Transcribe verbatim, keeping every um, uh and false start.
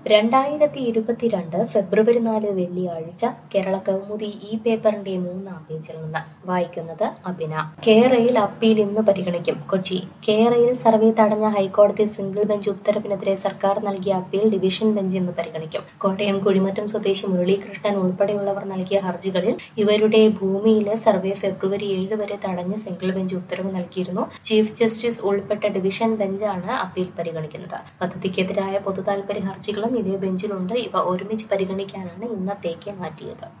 രണ്ടായിരത്തി ഇരുപത്തിരണ്ട് ഫെബ്രുവരി നാല് വെള്ളിയാഴ്ച കേരള കൗമുദി ഈ പേപ്പറിന്റെ മൂന്നാം പേജിൽ നിന്ന് വായിക്കുന്നത് അഭിന. കേരയിൽ അപ്പീൽ ഇന്ന് പരിഗണിക്കും. കൊച്ചി. കേരയിൽ സർവേ തടഞ്ഞ ഹൈക്കോടതി സിംഗിൾ ബെഞ്ച് ഉത്തരവിനെതിരെ സർക്കാർ നൽകിയ അപ്പീൽ ഡിവിഷൻ ബെഞ്ച് ഇന്ന് പരിഗണിക്കും. കോട്ടയം കുഴിമറ്റം സ്വദേശി മുരളീകൃഷ്ണൻ ഉൾപ്പെടെയുള്ളവർ നൽകിയ ഹർജികളിൽ ഇവരുടെ ഭൂമിയിലെ സർവേ ഫെബ്രുവരി ഏഴ് വരെ തടഞ്ഞ് സിംഗിൾ ബെഞ്ച് ഉത്തരവ് നൽകിയിരുന്നു. ചീഫ് ജസ്റ്റിസ് ഉൾപ്പെട്ട ഡിവിഷൻ ബെഞ്ചാണ് അപ്പീൽ പരിഗണിക്കുന്നത്. പദ്ധതിക്കെതിരായ പൊതുതാൽപര്യ ഹർജികളും ഇതേ ബെഞ്ചിലുണ്ട്. ഇവ ഒരുമിച്ച് പരിഗണിക്കാനാണ് ഇന്നത്തേക്ക് മാറ്റിയത്.